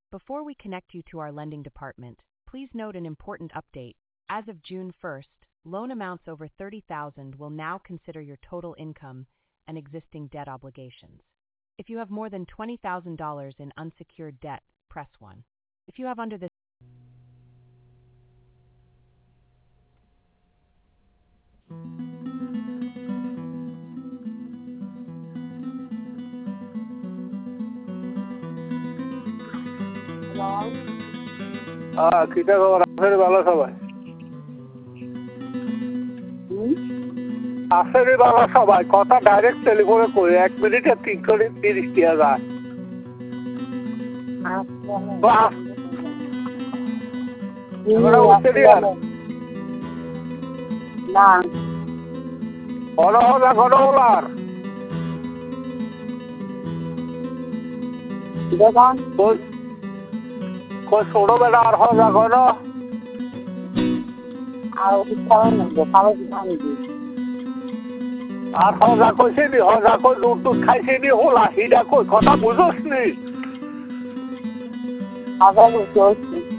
Before we connect you to our lending department, please note an important update. As of June 1st, loan amounts over $30,000 will now consider your total income and existing debt obligations. If you have more than $20,000 in unsecured debt, press 1. If you have under this কিটা খবর আপনার ভালো সবাই আসলে ভালো সবাই কথা direct টেলিফোনে কই 1 মিনিটে 330 টাকা যায় না হলো ওলার দেখুন কই ছোট বেলা আর হজা করো আর উৎসাহ নেই ভালো জানি আর হজা কইছে নি হজা কই দুধ খাইছে নি হোলা হিডা কই কথা বুঝছস নি আবার